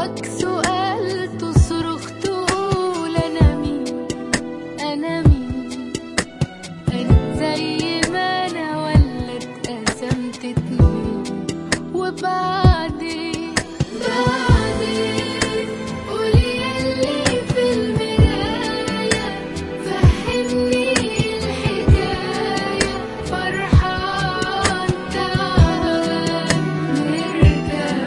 جواك سؤال تصرخ تقول أنا مين، أنا مين، أنا زي ما أنا ولا اتقسمت اتنين. وبعدين قولي ياللي في المراية فهمني الحكاية، فرحان تعال نرجع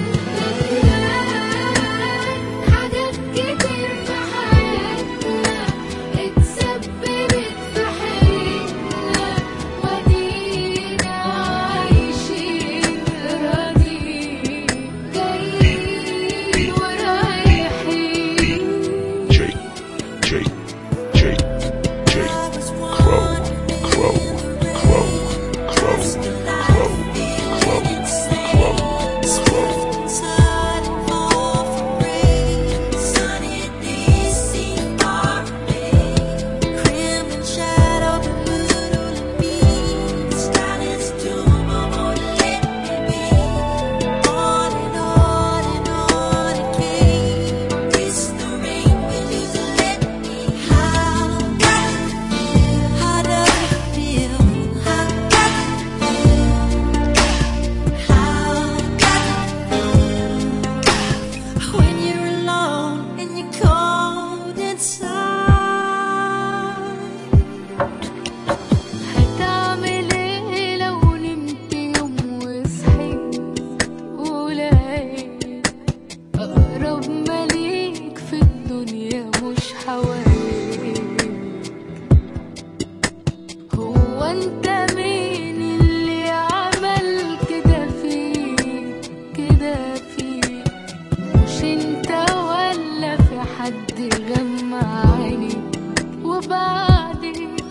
حاجات كتير في حياتنا اتسببت في حياتنا، ودينا عايشين راضيين جايين ورايحين. Jake, Jake, Jake, Jake, Crow, Crow, Crow, Crow, Crow, Crow, Crow, Crow. When you're alone and you're cold inside, هتعمل ايه لو نمت يوم وصحيت ولقيت أقرب مليك في الدنيا مش حواليك؟ هو انت مين اللي عمل كده فيك، كده فيك؟ مش انت ولا في حد غمى عينيك؟ وبعدين